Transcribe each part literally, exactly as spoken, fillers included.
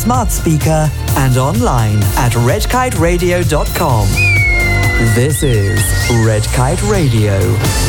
smart speaker and online at red kite radio dot com. This is Red Kite Radio.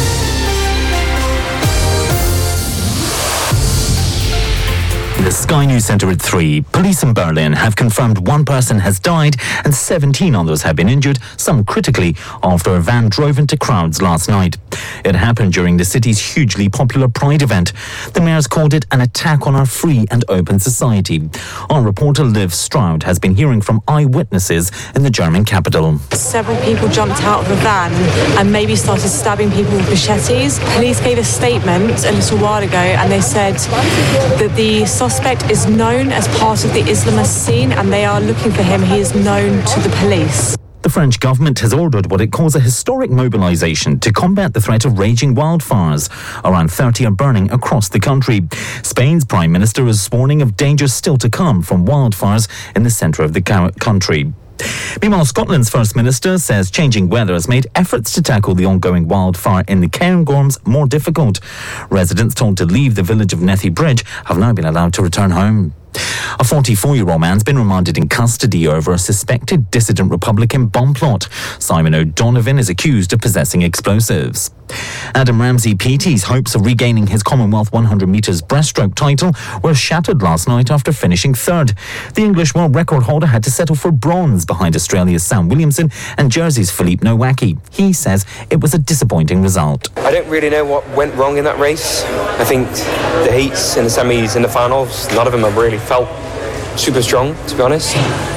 The Sky News Centre at three. Police in Berlin have confirmed one person has died and seventeen others have been injured, some critically, after a van drove into crowds last night. It happened during the city's hugely popular Pride event. The mayor's called it an attack on our free and open society. Our reporter Liv Stroud has been hearing from eyewitnesses in the German capital. Several people jumped out of the van and maybe started stabbing people with machetes. Police gave a statement a little while ago and they said that the suspect is known as part of the Islamist scene and they are looking for him. He is known to the police. The French government has ordered what it calls a historic mobilisation to combat the threat of raging wildfires. Around thirty are burning across the country. Spain's Prime Minister is warning of dangers still to come from wildfires in the centre of the country. Meanwhile, Scotland's First Minister says changing weather has made efforts to tackle the ongoing wildfire in the Cairngorms more difficult. Residents told to leave the village of Nethy Bridge have now been allowed to return home. A forty-four-year-old man's been remanded in custody over a suspected dissident Republican bomb plot. Simon O'Donovan is accused of possessing explosives. Adam Ramsey P T's hopes of regaining his Commonwealth one hundred metres breaststroke title were shattered last night after finishing third. The English world record holder had to settle for bronze behind Australia's Sam Williamson and Jersey's Philippe Nowacki. He says it was a disappointing result. I don't really know what went wrong in that race. I think the heats and the semis and the finals, none of them have really felt super strong, to be honest.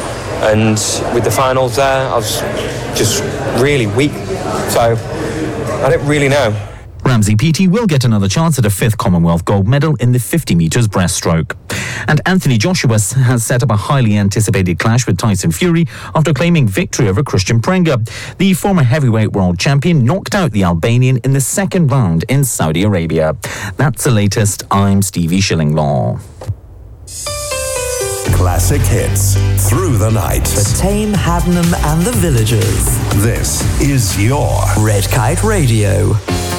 And with the finals there, I was just really weak. So I don't really know. Ramsey P T will get another chance at a fifth Commonwealth gold medal in the fifty metres breaststroke. And Anthony Joshua has set up a highly anticipated clash with Tyson Fury after claiming victory over Christian Prenga. The former heavyweight world champion knocked out the Albanian in the second round in Saudi Arabia. That's the latest. I'm Stevie Shillinglaw. Classic hits through the night. For Tame, Haddenham and the Villagers. This is your Red Kite Radio.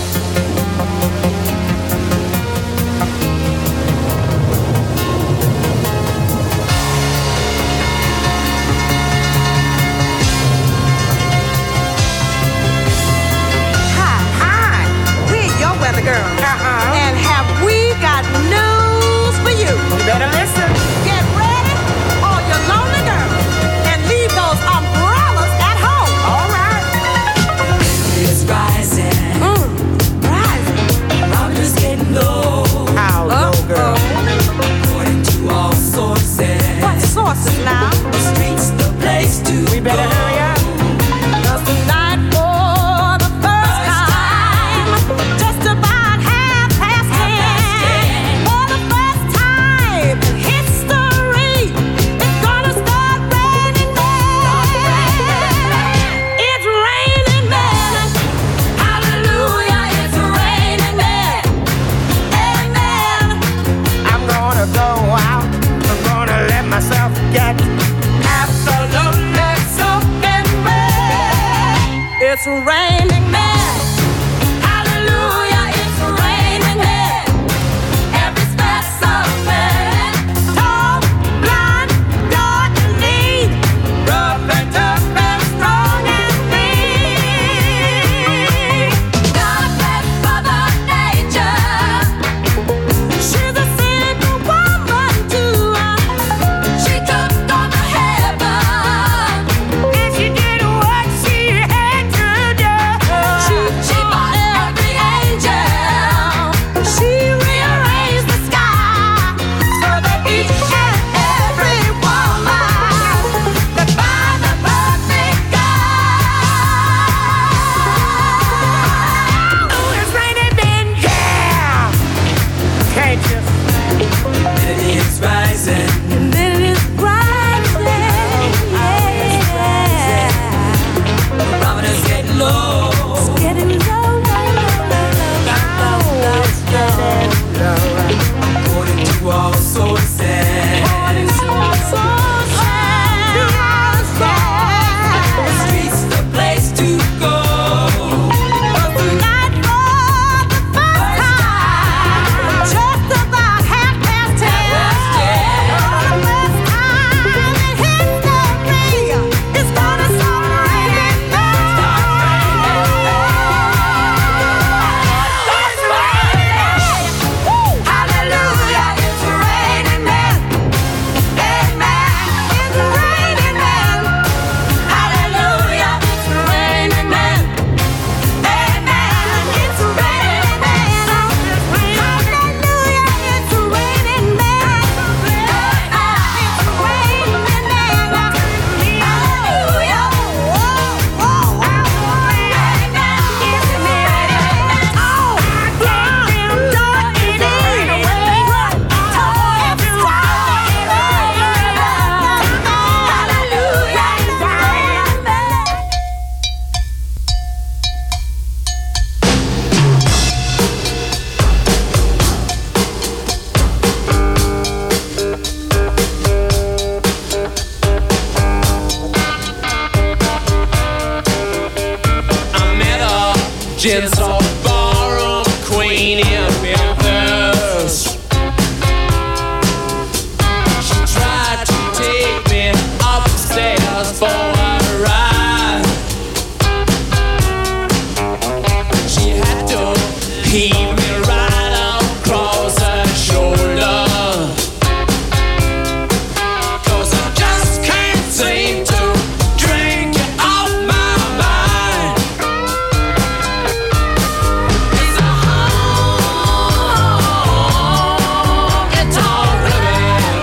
It's raining men. Hallelujah, it's raining men. Every specimen, tall, blind, dark and lean, rough and tough and strong and mean. God bless Mother Nature. She's a single woman too. She took on the heaven and she did what she had to do. Gentle ballroom queen in Memphis. She tried to take me upstairs for a ride. She had to heave me right across her shoulder. 'Cause I just can't seem to drink you off my mind. It's a honky-tonk women.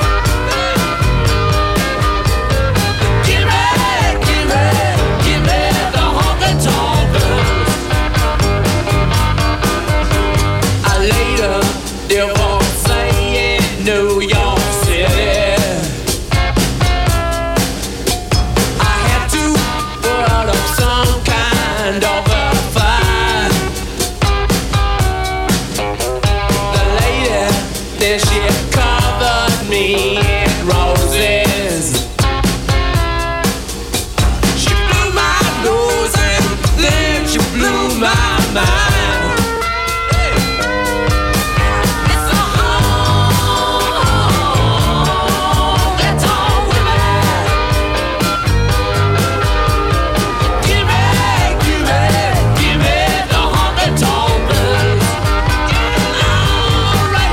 Give me, give me, give me the honky-tonk blues. I later divorcee in New York City. I had to put up some kind of a fight. The lady, then she covered me in roses. She blew my nose and then she blew my mind. It's a honky-tonk women. Give me, give me, give me the honky-tonk blues. All right.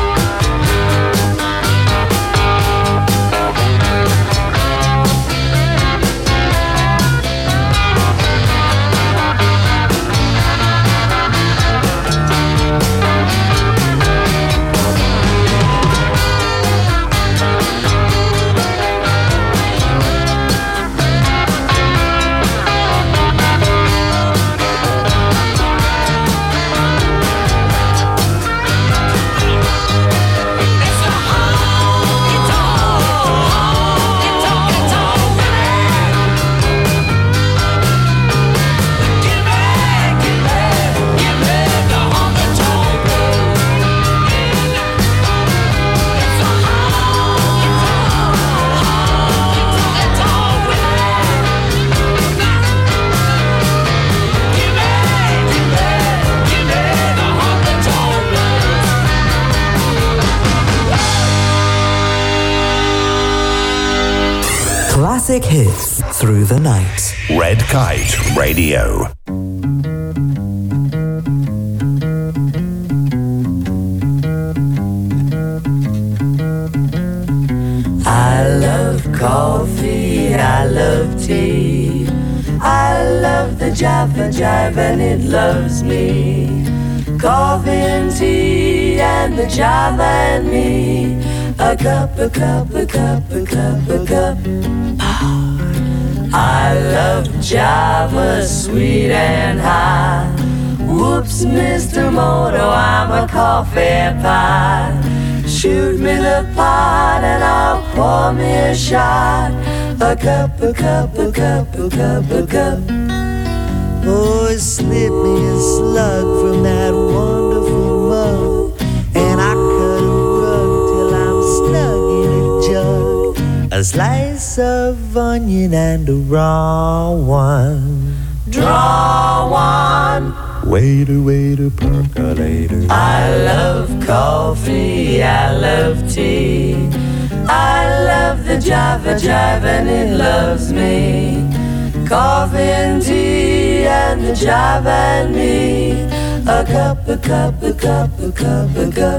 It's a honky-tonk, honky-tonk women. Give me, give me, give me the honky-tonk blues. It's a honky-tonk, honky-tonk women. Give me, give me, give me the honky-tonk blues. Classic hits through the night. Red Kite Radio. I love coffee, I love tea, I love the Java Jive and it loves me. Coffee and tea and the Java and me. A cup, a cup, a cup, a cup, a cup. I love Java, sweet and high. Whoops, Mister Moto, I'm a coffee pie. Shoot me the pot and I'll pour me a shot. A cup, a cup, a cup, a cup, a cup. Oh, slip me a slug from that wonderful mug, and I cut a rug till I'm snug in a jug. A slice of onion and a raw one. Draw one. Waiter, waiter, percolator. I love coffee, I love tea, I love the Java Jive and it loves me. Coffee and tea and the Java and me. A cup, a cup, a cup, a cup, a cup.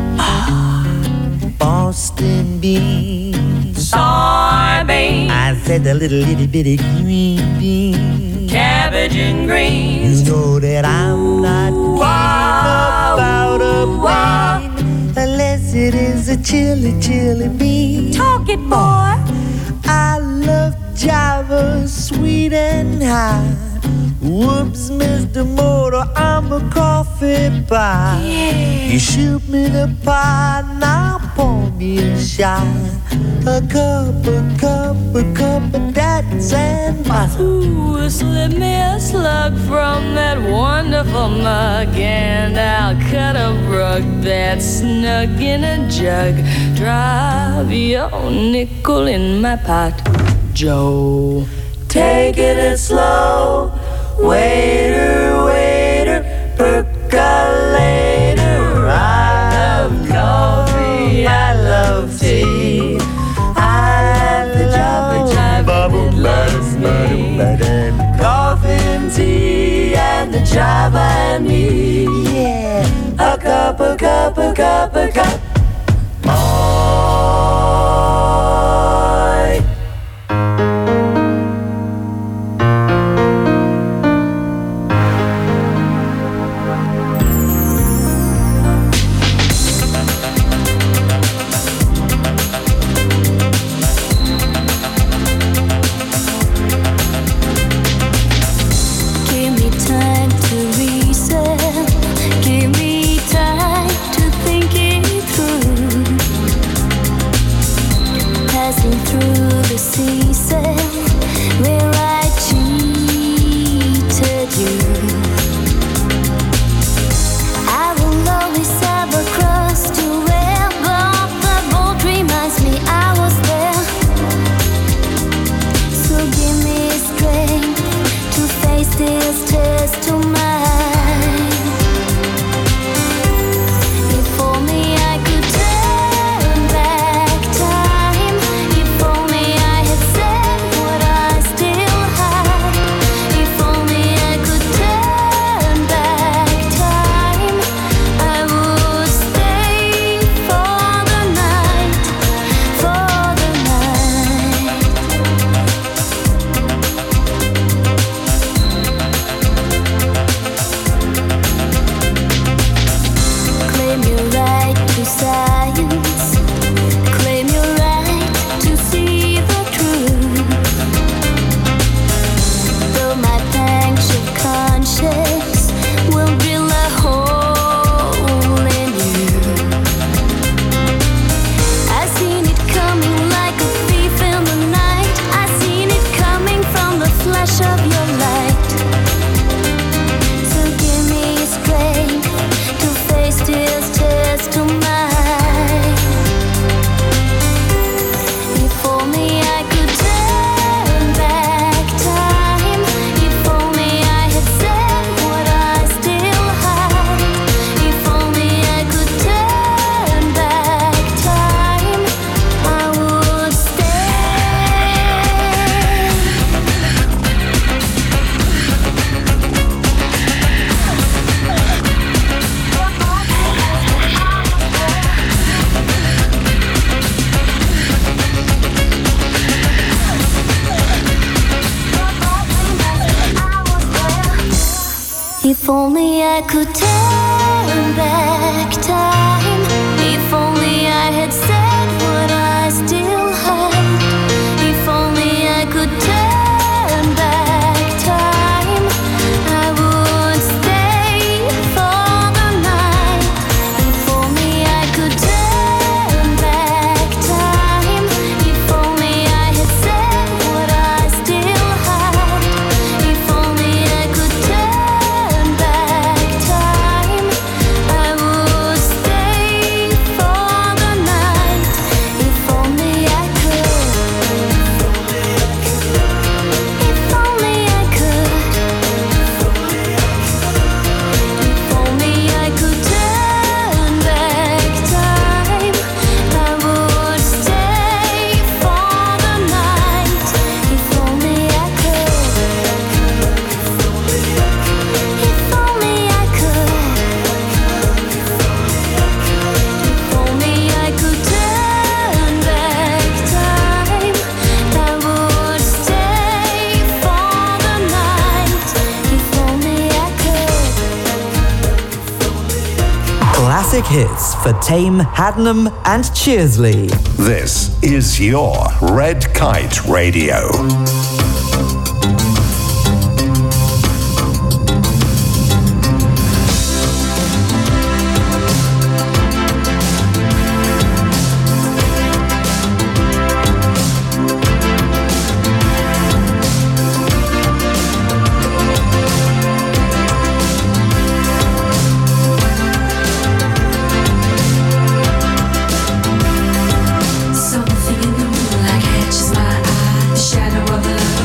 Boston beans. Soybeans. I said a little itty bitty green bean. Cabbage and greens. You know that I'm not Wow. about a Wow. bean unless it is a chili, chili bean. Talk it, boy. I love Java, sweet and high. Whoops, Mister Motor, I'm a coffee pie. You shoot me the pot and I'll pour me a shot. A cup, a cup, a cup of that's and butter. Ooh, slip me a slug from that wonderful mug, and I'll cut a rug that's snug in a jug. Drive your nickel in my pot, Joe. Take it slow, waiter, waiter. percolator. I love coffee, I love tea. I love the Java Jive and it loves me. Coffee and tea and the Java and me. Yeah, a cup, a cup, a cup, a cup. If only I could turn back time. If only I had said what I still had. If only I could turn back time, I would stay for the night. If only I could turn back time. If only I had said what I still had. If only I could turn back time, I would stay for the night. If only I could. If only I could. If only I could turn back time, I would stay for the night. If only I could. If only I could. If only I could turn back time, I would stay for the night. If only I could. Classic hits for Tame, Hadnam and Cheersley. This is your Red Kite Radio. Something in the moonlight catches my eye, the shadow of love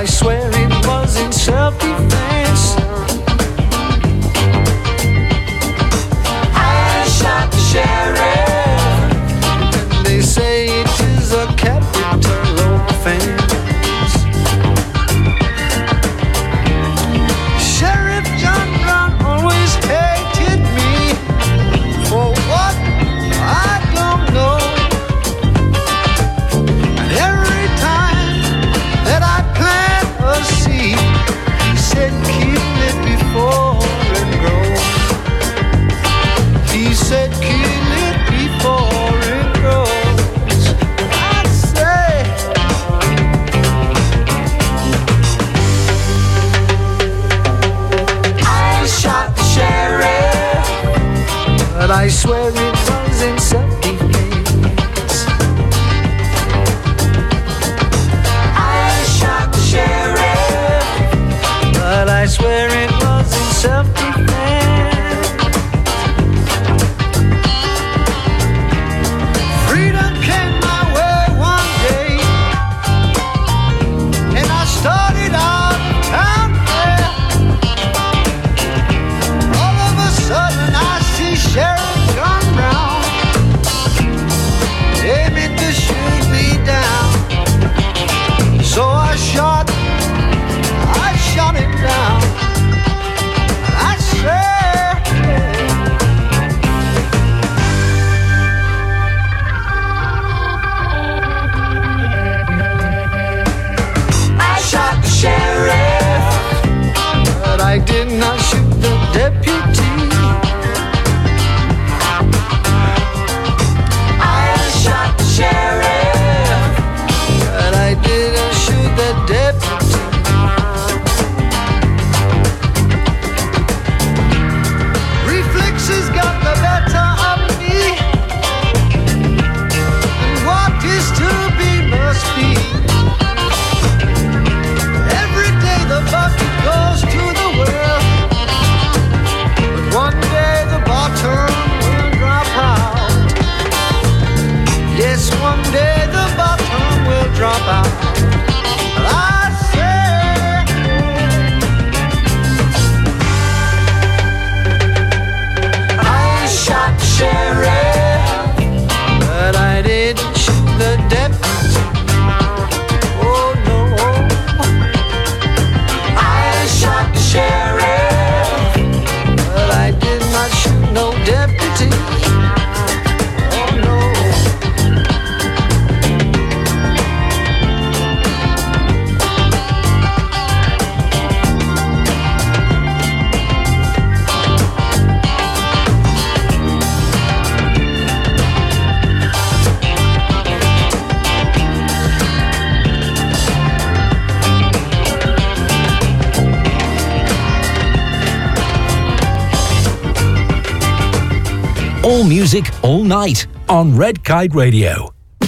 I swear it was in self-defense. I shot the sheriff, and they say it is a capital offense. Sheriff John Brown always hated me for what I don't know. And every time that I plant a seed, he said kill it before it grows. He said kill it before it grows. I say I shot the sheriff, but I swear it was in self-defense. I shot the sheriff, but I swear it was in self-defense. Freedom came my way one day, and I started out town there. All of a sudden I see Sheriff John Brown aiming to shoot me down. So I shot, I shot him down. I said, I shot the sheriff, but I did not shoot the deputy. I shot the sheriff, but I didn't shoot the deputy. Reflexes got the better of me, and what is to be must be. Every day the bucket goes to the well, but one day the bottom will drop out. Yes, one day the bottom will drop out. But I say I shot the sheriff, but I didn't shoot the deputy. Oh no, I shot the sheriff, but I did not shoot no deputy. Oh no. All music, all night on Red Kite Radio.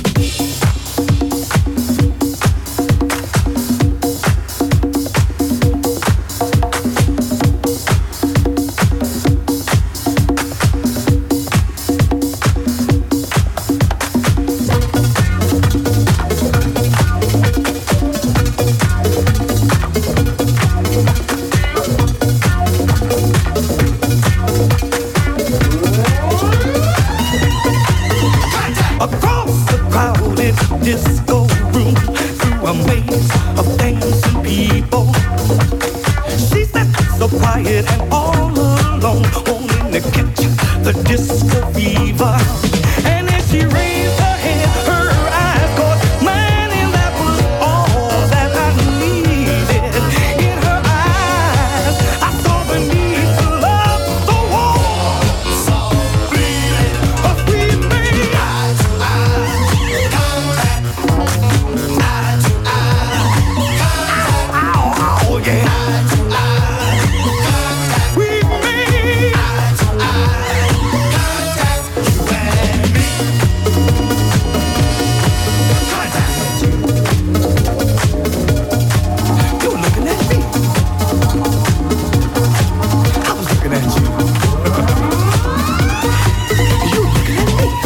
Across the crowded disco room, through a maze of dancing people, she sat so quiet and all alone, wanting to catch the disco fever. And as she raised her head, her eyes caught mine, and that was all that I needed. In her eyes, I saw the need to love so warm, so bleeding, a sweet thing. Eye to eye contact, eye to eye contact, ow, ow, yeah. Eye to eye contact, sweet thing. Eye to eye contact, you and me. Contact. You were looking at me. I was looking at you. You were looking at me.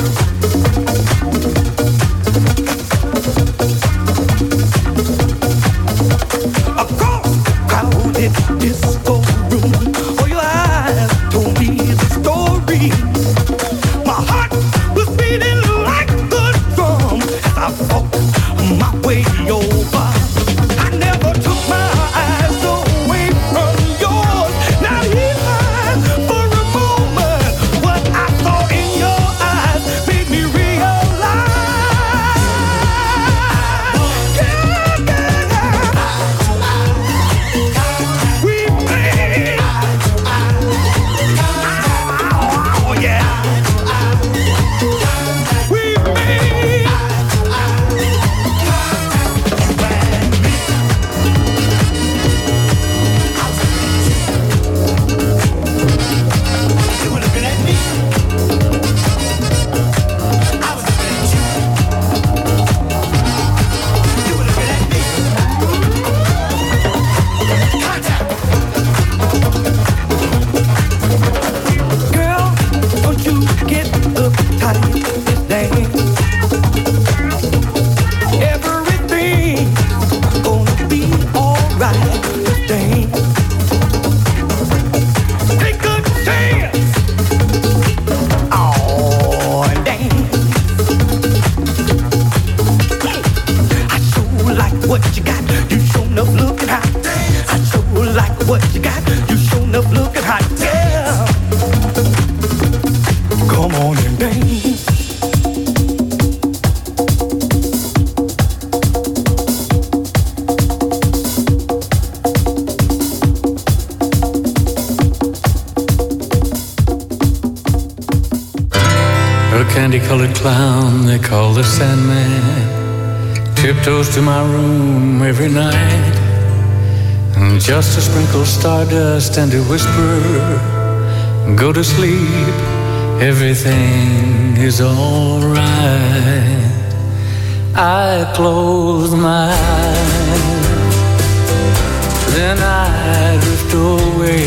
candy-colored clown they call the Sandman tiptoes to my room every night, and just to sprinkle stardust and to whisper, go to sleep, everything is all right. I close my eyes, then I drift away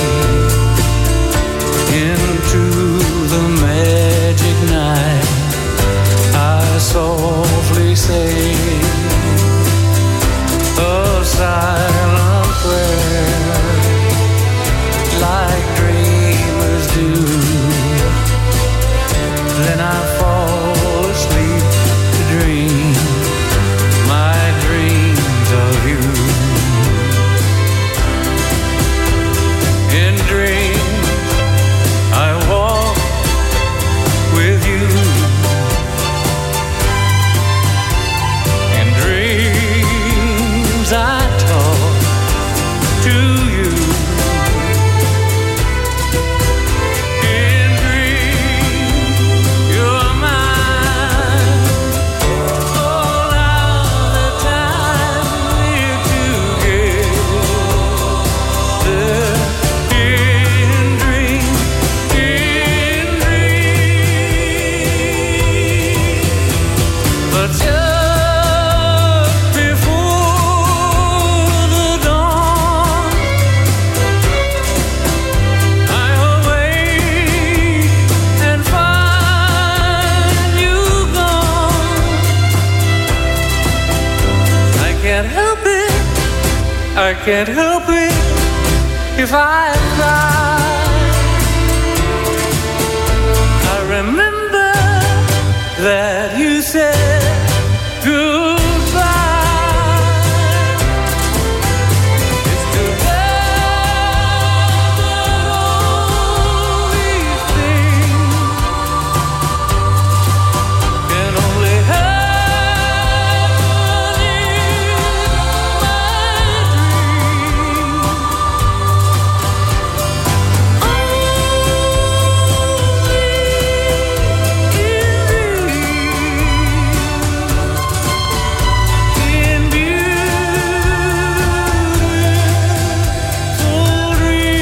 into the magic night. I softly say a silent prayer, like dreamers do. Then I fall asleep to dream my dreams of you. In dreams I walk with you. In dreams I talk to you. In dreams you're mine. All of the time we're together. In dreams, in dreams. But just before the dawn, I awake and find you gone. I can't help it, I can't help it if I cry. I remember that you said goodbye. It's too bad that all these things can only happen in my dreams. In beautiful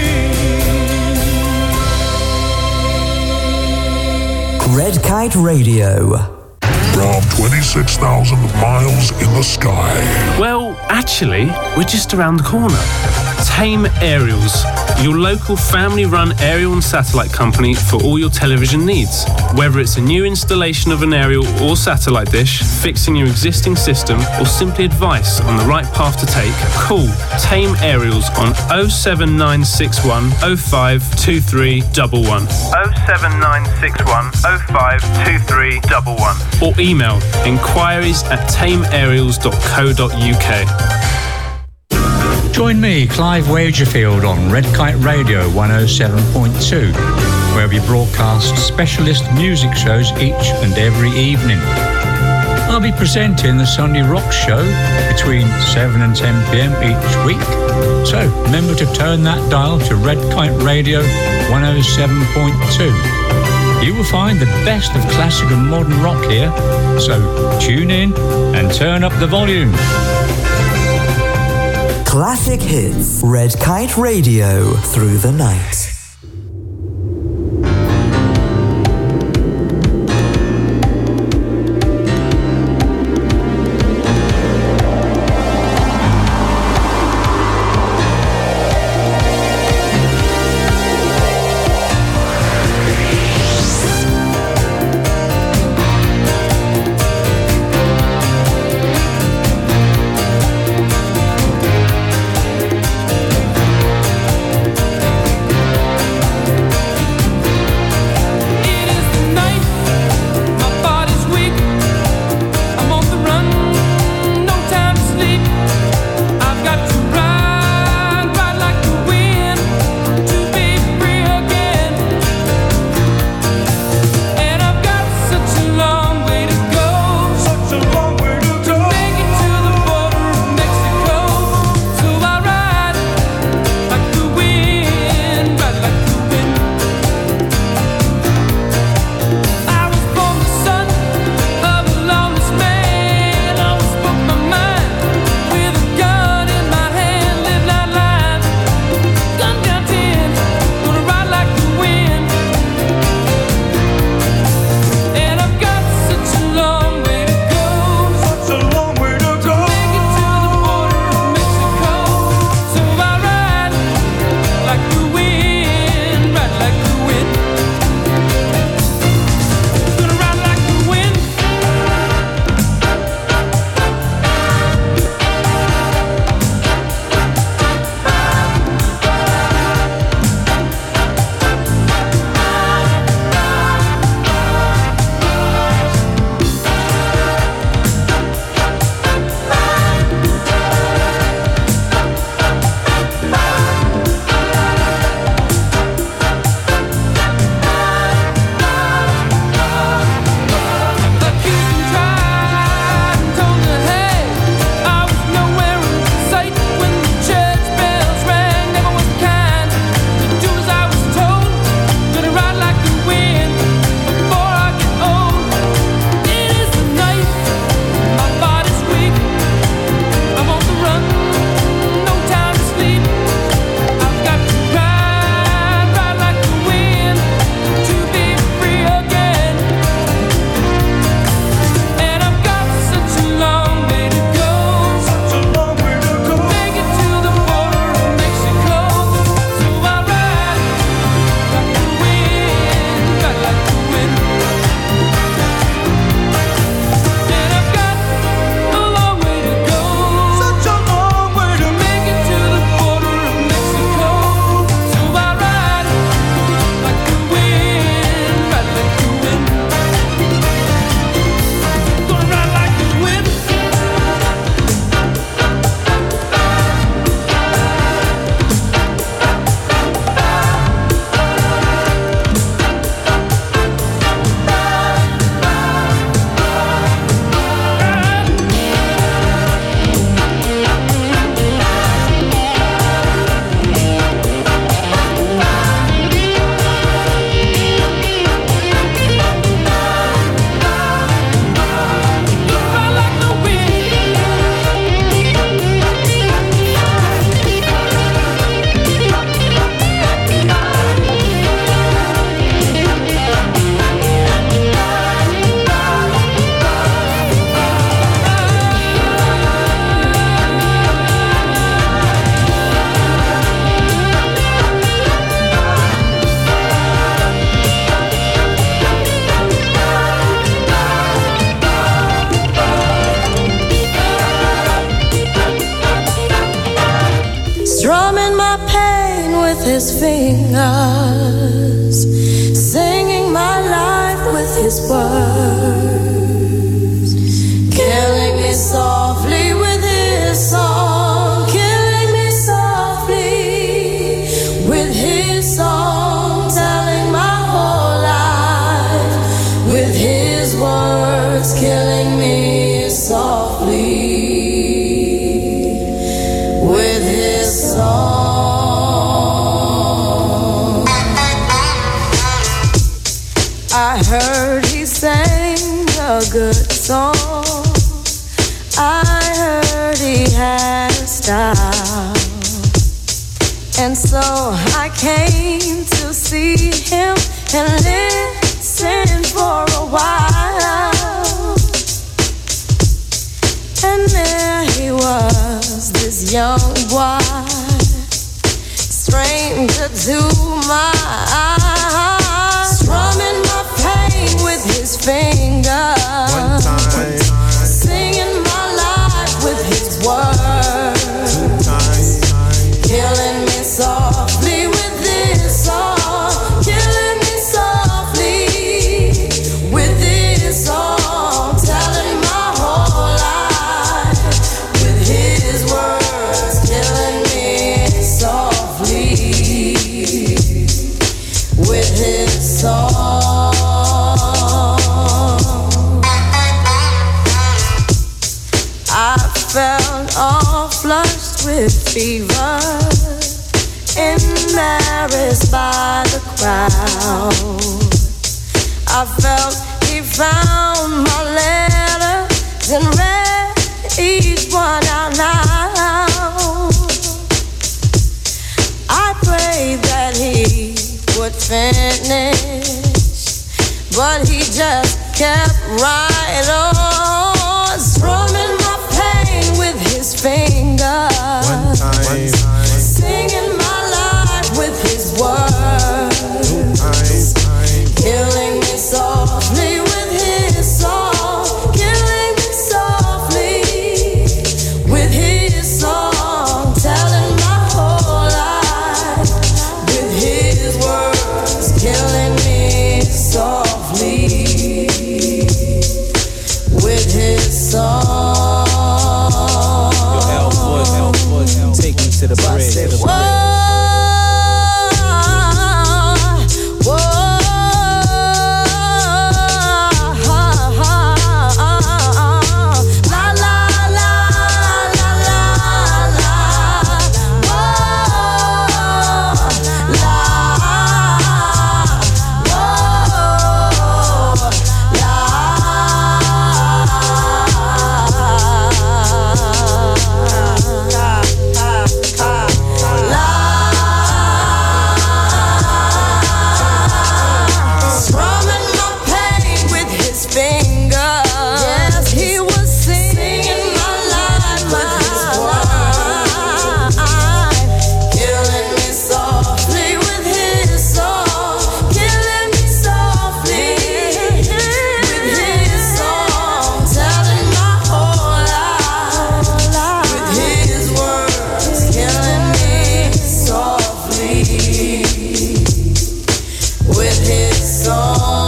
dreams. Red Kite Radio. From twenty-six thousand miles in the sky. Well, actually, we're just around the corner. Tame Aerials, your local family-run aerial and satellite company for all your television needs. Whether it's a new installation of an aerial or satellite dish, fixing your existing system, or simply advice on the right path to take, call Tame Aerials on oh seven nine six one oh five two three one one. oh seven nine six one oh five two three one one. Or email inquiries at tame aerials dot co dot uk. Join me, Clive Wagerfield, on Red Kite Radio one oh seven point two, where we broadcast specialist music shows each and every evening. I'll be presenting the Sunday Rock Show between seven and ten p.m. each week, so remember to turn that dial to Red Kite Radio one oh seven point two. You will find the best of classic and modern rock here, so tune in and turn up the volume. Classic hits. Red Kite Radio through the night. Thank with his fingers, singing my life with his words, killing me softly with his song, killing me softly with his song, telling my whole life with his words, killing me softly with his song. I heard he sang a good song. I heard he had a style. And so I came to see him and listen for a while. And there he was, this young boy, stranger to my eyes, strumming my pain with his fingers, one time, singing my life with his words, two times, killing me softly with this song, killing me softly with this song, telling my whole life with his words, killing me softly with his song. I felt all flushed with fever, embarrassed by the crowd. I felt he found my letters and read each one out loud. I prayed that he would finish, but he just kept right on, strumming my pain with his fingers, one time, singing my life with his words, two times, killing me softly with his song, killing me softly with his song, telling my whole life with his words, killing me softly with his song. Take me to the bridge. Whoa, whoa, la la la la la la, whoa, la, whoa, la. Strumming my pain with his fingers. Yes, he was singing my life with his words, killing me softly with his song, killing me softly with his song, telling my whole life with his words, killing me softly with his song.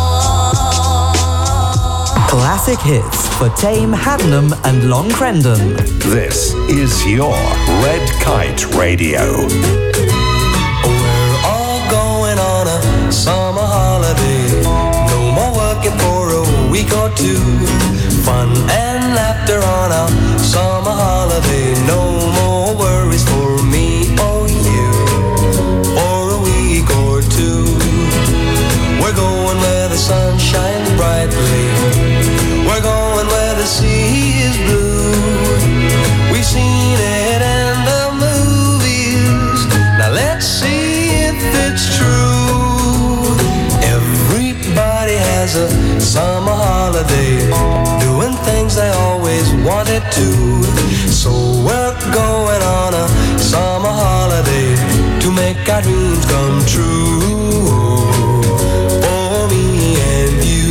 Classic hits for Tame, Haddenham and Long Crendon. This is your Red Kite Radio. We're all going on a summer holiday. No more working for a week or two. Fun and laughter on a summer holiday. No more worries for me or you. For a week or two. We're going where the sun shines brightly. We're going where the sea is blue. We've seen it in the movies. Now let's see if it's true. Everybody has a summer holiday, doing things they always wanted to. So we're going on a summer holiday to make our dreams come true. For me and you.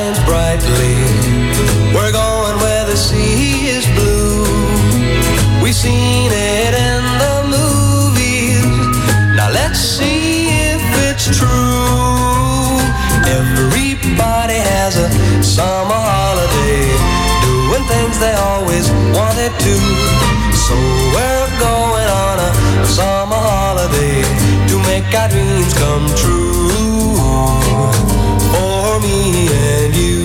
shines brightly. We're going where the sea is blue. We've seen it in the movies. Now let's see if it's true. Everybody has a summer holiday, doing things they always wanted to. So we're going on a summer holiday to make our dreams come true. For me and you.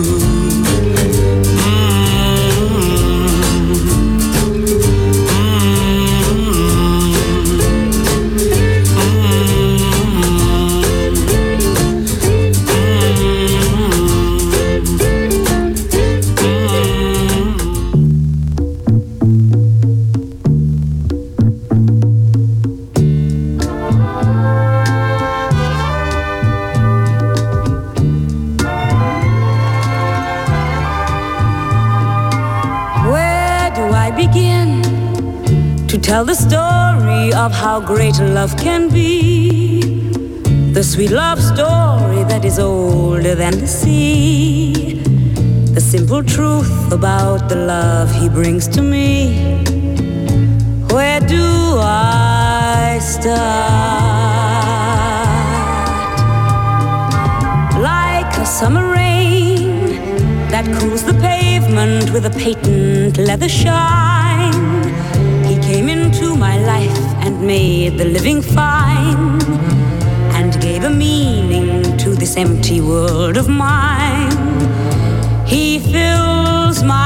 Tell the story of how great love can be. The sweet love story that is older than the sea. The simple truth about the love he brings to me. Where do I start? Like a summer rain that cools the pavement with a patent leather shine. Came into my life and made the living fine, and gave a meaning to this empty world of mine. He fills my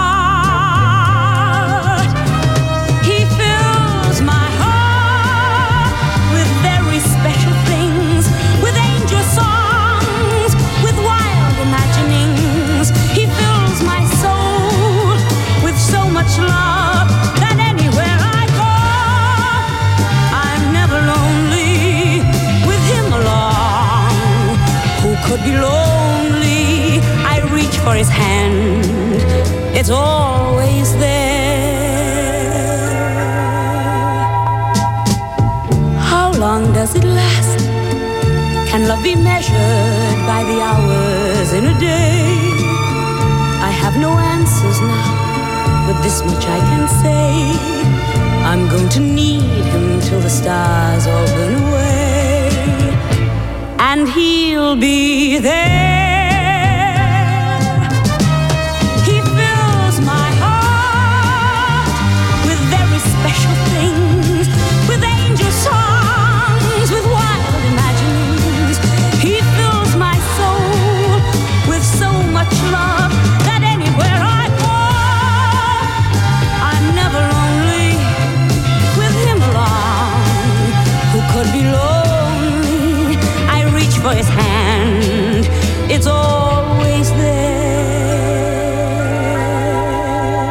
heart. He fills my heart with very special things, with angel songs, with wild imaginings. He fills my soul with so much love. Could be lonely, I reach for his hand, it's always there. How long does it last? Can love be measured by the hours in a day? I have no answers now, but this much I can say. I'm going to need him till the stars all burn away. And he'll be there. He fills my heart with very special things, with angel songs, with wild imaginings. He fills my soul with so much love that anywhere I go, I'm never lonely with him along. Who could be lonely? For his hand, it's always there.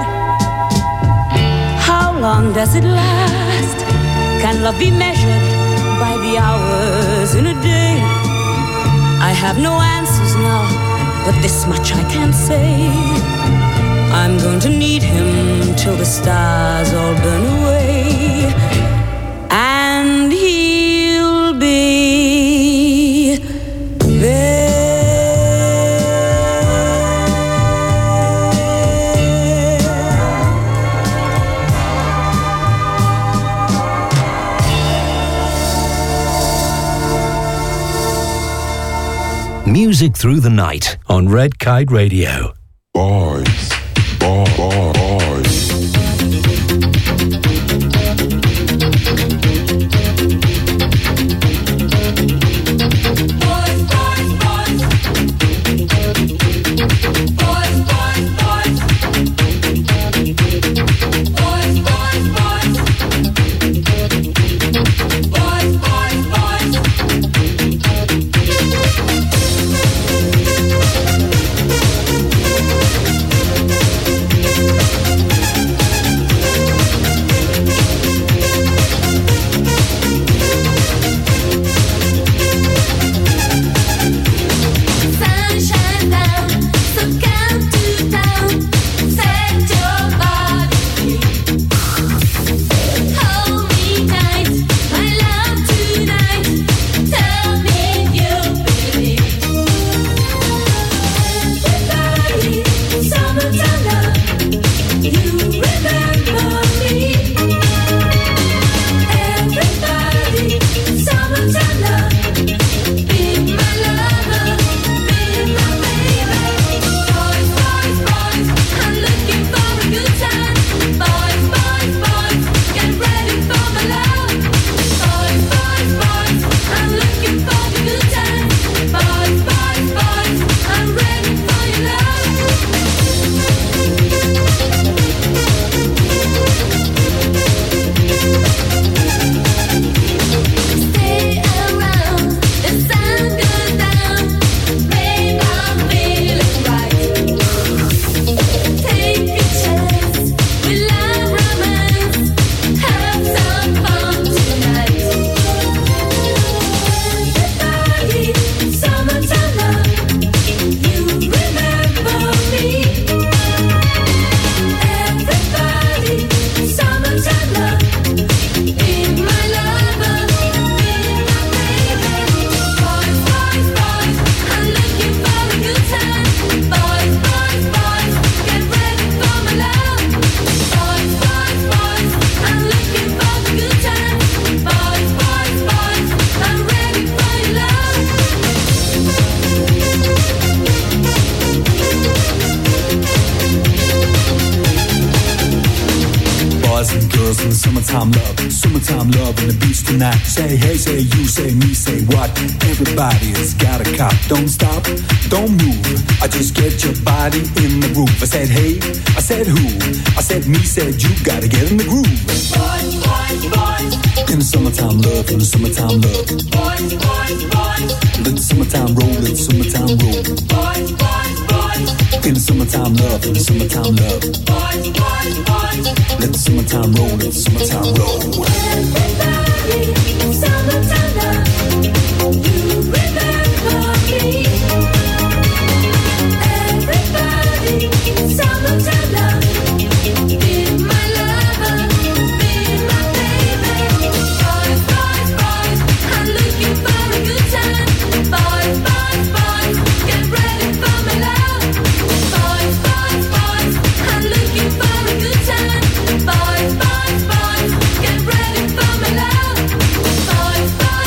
How long does it last? Can love be measured by the hours in a day? I have no answers now, but this much I can say. I'm going to need him till the stars all burn away. And he'll be Music through the night on Red Kite Radio. Boys, boy, boy, boys. in the summertime love, summertime love on the beach tonight. Say hey, say you, say me, say what? Everybody has got a cop. Don't stop, don't move. I just get your body in the groove. I said hey, I said who? I said me, said you. Gotta get in the groove. Boys, boys, boys. In the summertime love, in the summertime love. Boys, boys, boys. Let the summertime roll, let the summertime roll. Boys, boys, boys. In the summertime love, in the summertime love. Boys, boys, boys. Let the summertime roll, let the summertime roll. Everybody, summertime love. You remember me. Everybody, summertime love. Be my lover, be my baby. Boys, boys, boys, I'm looking for a good time. Boys, boys, boys, get ready for my love. Boys, boys, boys, I'm looking for a good time. Boys, boys, boys, get ready for my love. Boys, boys.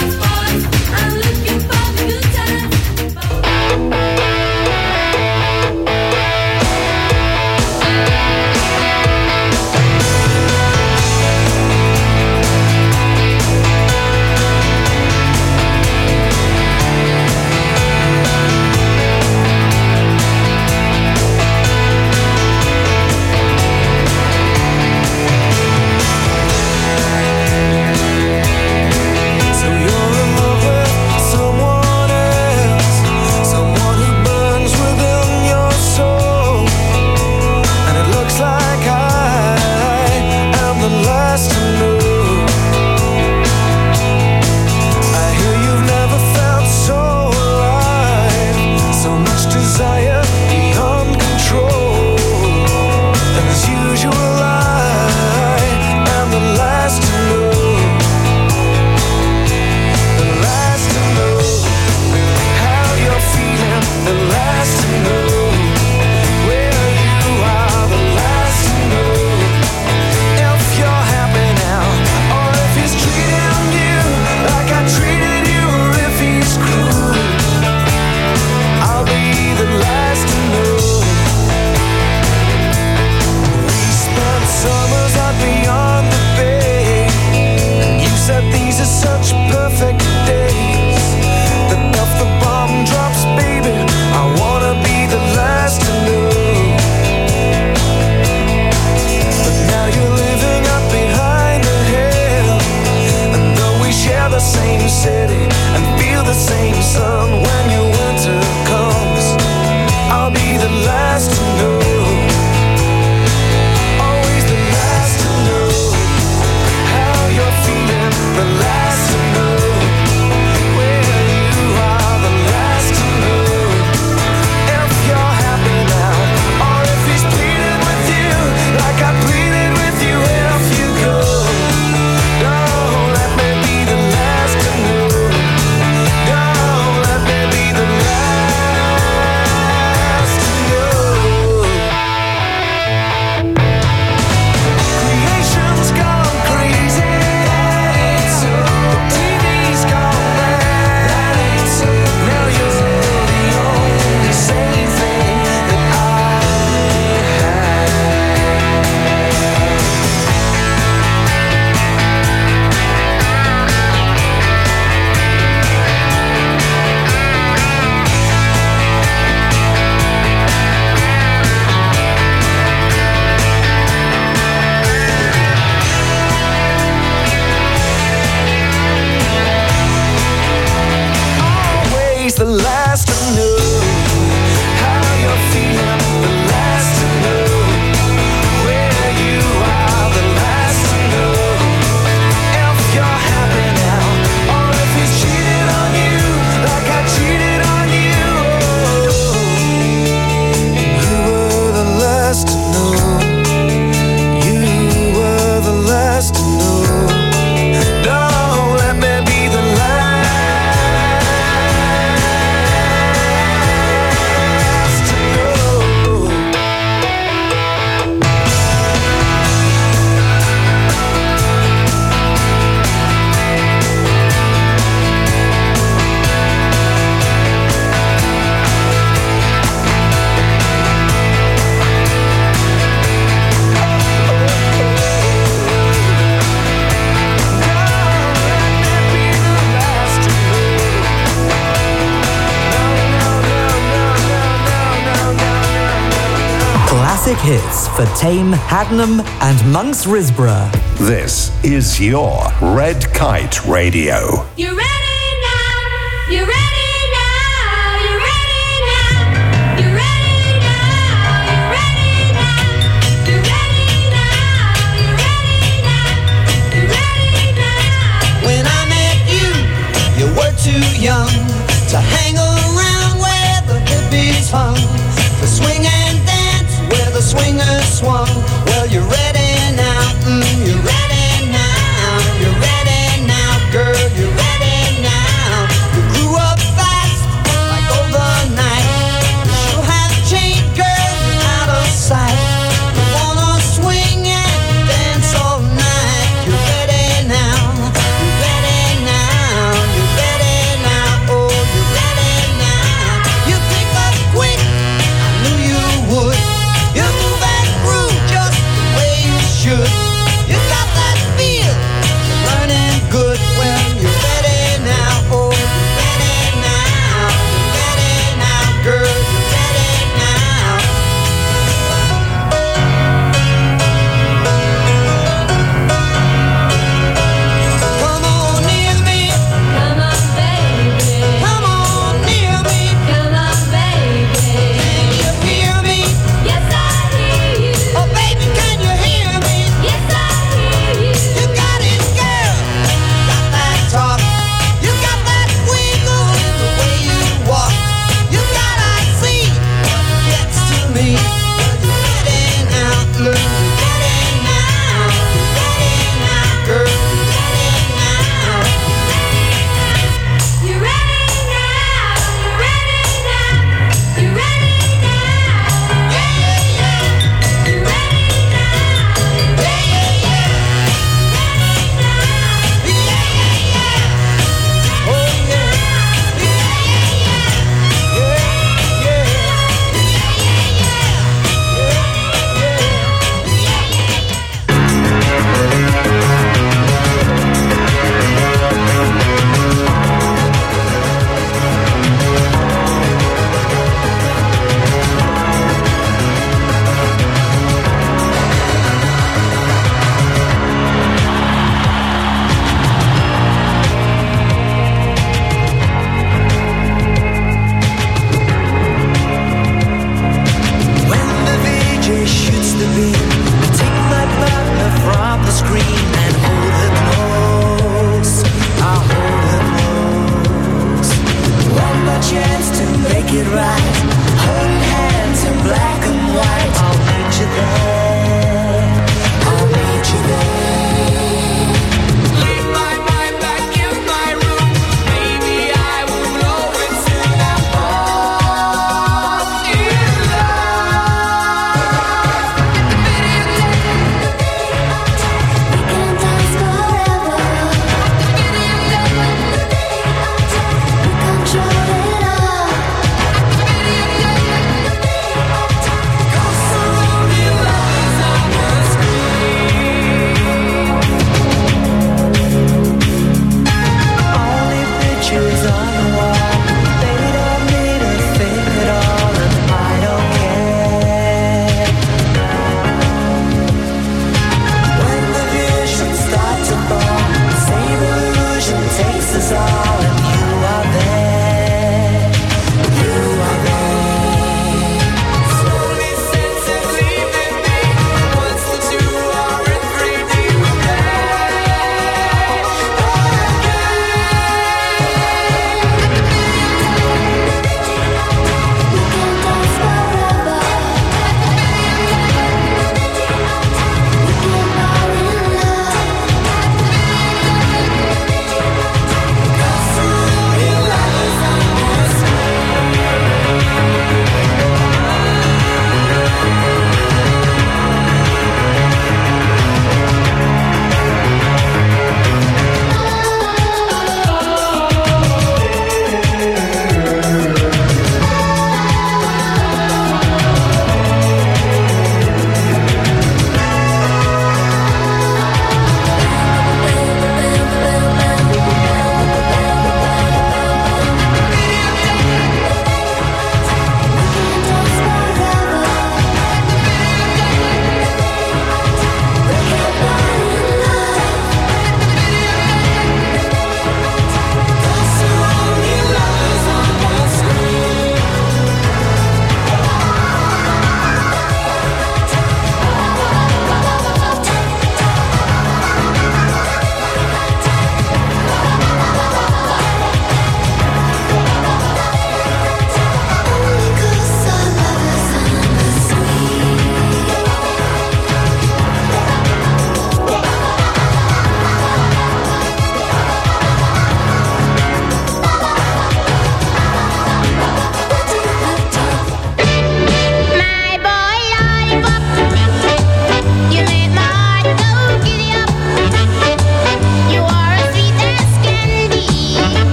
classic hits for Tame, Haddenham and Monks Risborough. This is your Red Kite Radio. You ready now? You ready now? You ready now? You ready now? You ready now? You ready now? You ready now? You ready now? When I met you, you were too young to hang around where the hippies hung, to swing and dance where the swingers swung. Well, you're ready now, mm, you're ready now, you're ready now, girl, you're ready now. You grew up fast, like overnight. You sure have changed, girl, you're out of sight. You wanna swing and dance all night. You're ready now, you're ready now, you're ready now, oh, you're ready now. You pick up quick, I knew you would. You move and groove just the way you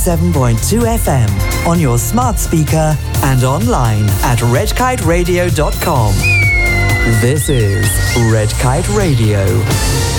seven point two F M on your smart speaker and online at red kite radio dot com. This is Red Kite Radio.